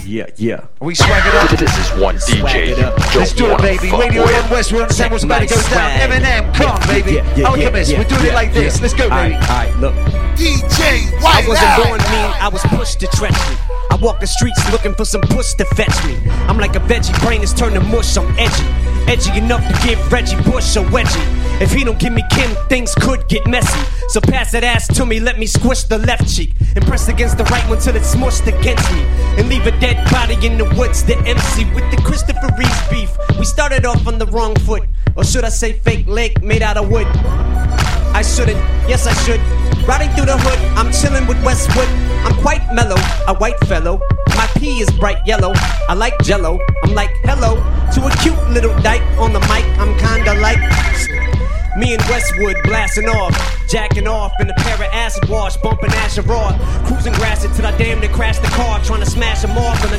Yeah. We swag it up. This is one DJ. Let's do it, baby. Radio on West, we're on San What's about to go down. Eminem, come on, baby. Alchemist, we're doing it like this. Let's go, baby. Alright, look. DJ I White wasn't Eye. born mean, I was pushed to treachery. I walk the streets looking for some puss to fetch me. I'm like a veggie, brain is turned to mush, I'm edgy. Edgy enough to give Reggie Bush a wedgie. If he don't give me Kim, things could get messy. So pass that ass to me, let me squish the left cheek and press against the right one till it's smushed against me. And leave a dead body in the woods, the MC with the Christopher Reeves beef. We started off on the wrong foot, or should I say fake leg made out of wood. I shouldn't, yes I should. Riding through the hood, I'm chilling with Westwood. I'm quite mellow, a white fellow. My pee is bright yellow, I like jello. I'm like hello to a cute little dyke on the mic. I'm kinda like me and Westwood blasting off, jacking off in a pair of acid wash, bumping Asher Raw, cruising grass until I damn near crashed the car, trying to smash them off.